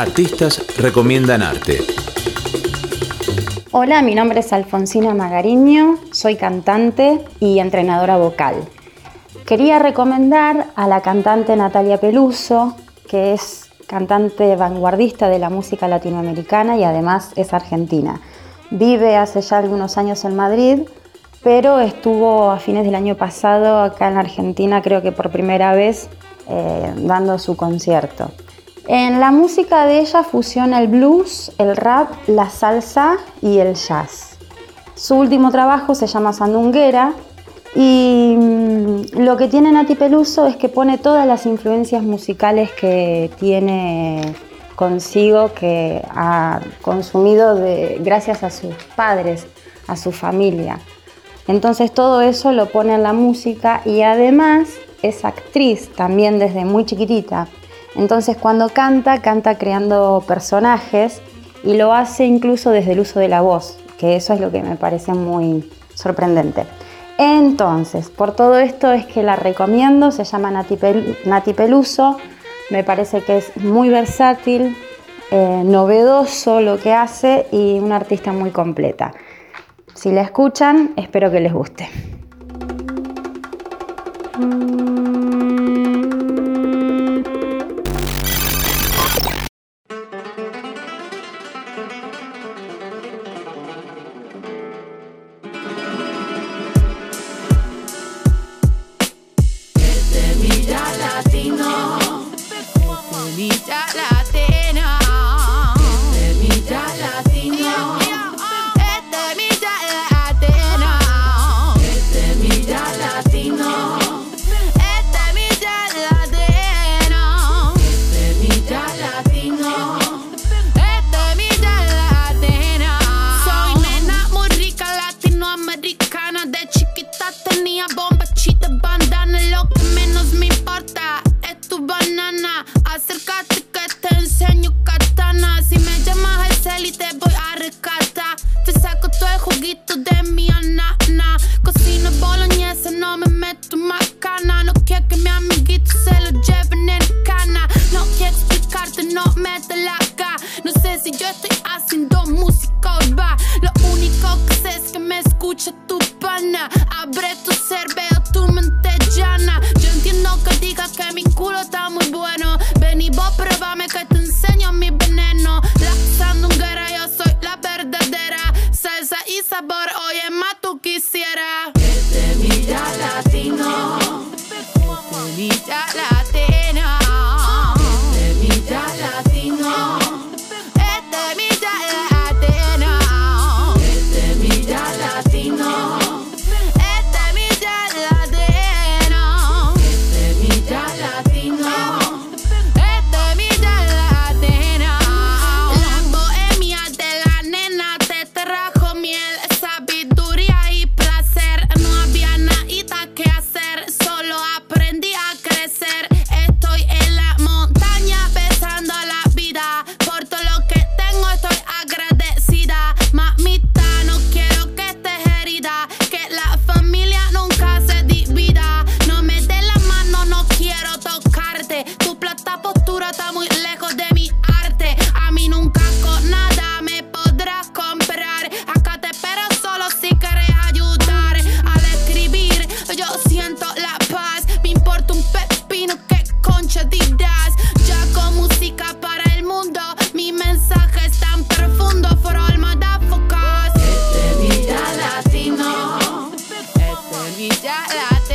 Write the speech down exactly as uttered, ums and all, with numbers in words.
Artistas recomiendan arte. Hola, mi nombre es Alfonsina Magariño, soy cantante y entrenadora vocal. Quería recomendar a la cantante Natalia Peluso, que es cantante vanguardista de la música latinoamericana y además es argentina. Vive hace ya algunos años en Madrid, pero estuvo a fines del año pasado acá en Argentina, creo que por primera vez, eh, dando su concierto. En la música de ella fusiona el blues, el rap, la salsa y el jazz. Su último trabajo se llama Sandunguera y lo que tiene Nati Peluso es que pone todas las influencias musicales que tiene consigo, que ha consumido de, gracias a sus padres, a su familia. Entonces todo eso lo pone en la música y además es actriz también desde muy chiquitita. Entonces cuando canta, canta creando personajes y lo hace incluso desde el uso de la voz, que eso es lo que me parece muy sorprendente. Entonces, por todo esto es que la recomiendo, se llama Nati, Pel- Nati Peluso, me parece que es muy versátil, eh, novedoso lo que hace y una artista muy completa. Si la escuchan, espero que les guste. Ya la